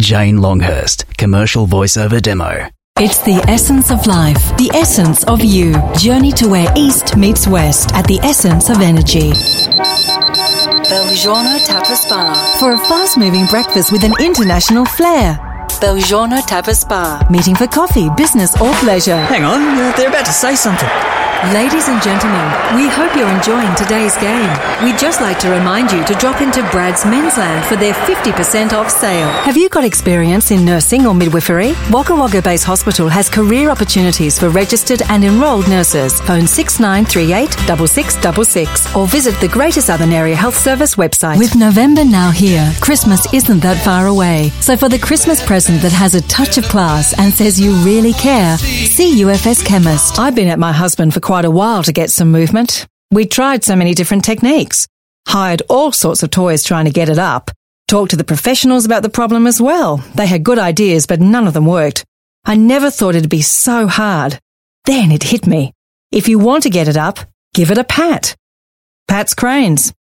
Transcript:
Jane Longhurst, commercial voiceover demo. It's the essence of life, the essence of you. Journey to where East meets West at the Essence of Energy. Belgiorno Tapas Bar. For a fast-moving breakfast with an international flair. Belgiorno Tapas Bar. Meeting for coffee, business or pleasure. Hang on, they're about to say something. Ladies and gentlemen, we hope you're enjoying today's game. We'd just like to remind you to drop into Brad's Mensland for their 50% off sale. Have you got experience in nursing or midwifery? Wagga Wagga Base Hospital has career opportunities for registered and enrolled nurses. Phone 6938 6666 or visit the Greater Southern Area Health Service website. With November now here, Christmas isn't that far away. So for the Christmas present that has a touch of class and says you really care, see UFS Chemist. I've been at my husband for quite a while to get some movement. We tried so many different techniques, hired all sorts of toys trying to get it up, talked to the professionals about the problem as well. They had good ideas, but none of them worked. I never thought it'd be so hard. Then it hit me. If you want to get it up, give it a pat. Pat's Cranes.